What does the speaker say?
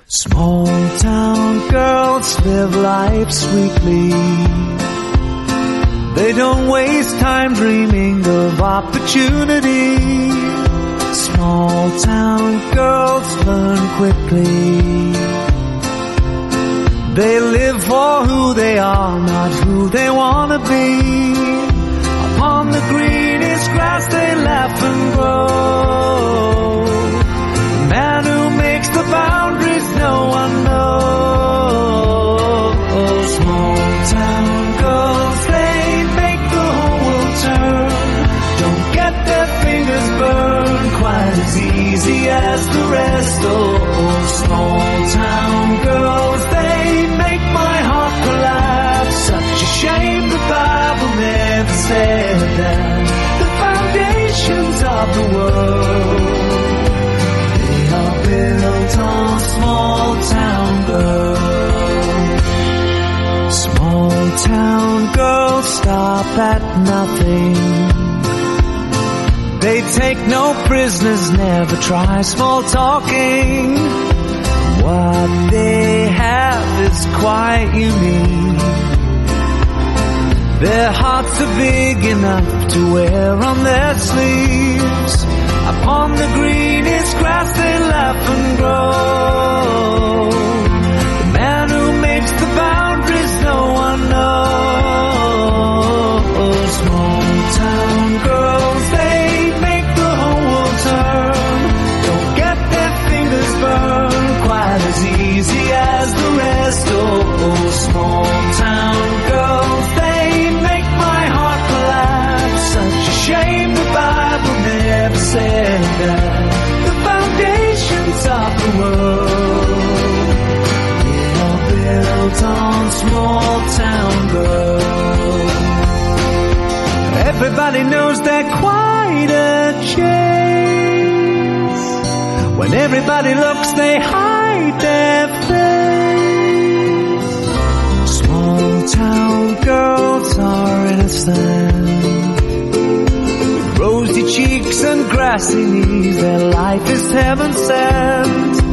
Small town girls live life sweetly. They don't waste time dreaming of opportunity. Small town girls learn quickly. They live for who they are, not who they want to be. Upon the greenest grass they laugh and grow. The man who makes the boundaries no one knows. Small town girls, they make the whole world turn. Don't get their fingers burned quite as easy as the rest. Oh, small town girls, they make my heart collapse. Such a shame the Bible never said that. The foundations of the world, they are built on small town girls. Small town girls stop at nothing. They take no prisoners, never try small talking. What they have is quite unique. Their hearts are big enough to wear on their sleeves. Upon the greenest grass they laugh and grow. The man who makes the boundaries no one knows. Small town girls, they make the whole world turn. Don't get their fingers burned quite as easy as the rest. Oh, small town girls, they make my heart collapse. Such a shame the Bible never said that. The foundations of the world, they are built on small town girls. Everybody knows they're quite a chase. When everybody looks, they hide their face. Small town girls are innocent. Rosy cheeks and grassy knees, their life is heaven sent.